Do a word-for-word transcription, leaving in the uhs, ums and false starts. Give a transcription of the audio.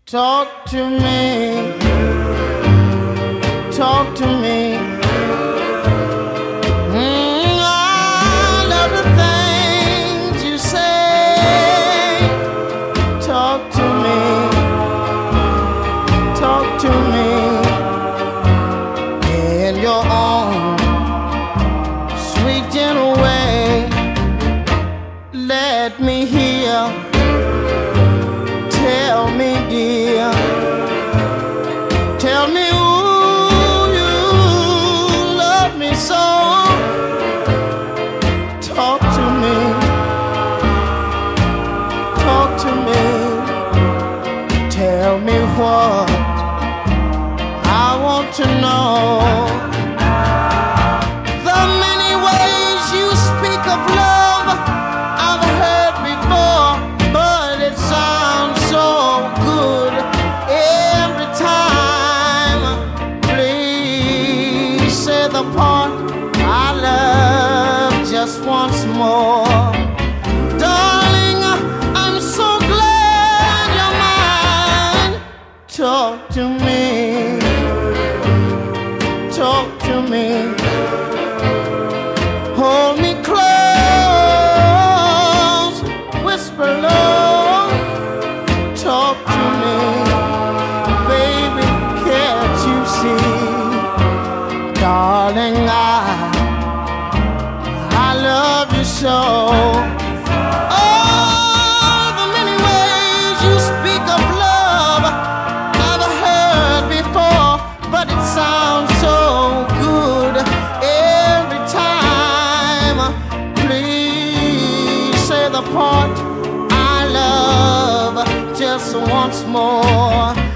Talk to me, talk to me. Mm, I love the things you say. Talk to me, talk to me in your own sweet, gentle way. Let me hear. Tell me, dear, tell me who you love me so. Talk to me, talk to me. Tell me what I want to know. The many ways you speak of love I've heard before, but it sounds so good every time. Please say the part I love just once more. Darling, I'm so glad you're mine. Talk to me, talk to me. Hold me close, whisper low. Talk to me, baby, can't you see? Darling, I, I love you so. Oh, the many ways you speak of love I've heard before, but it sounds so good every time. Please say the part I love just once more.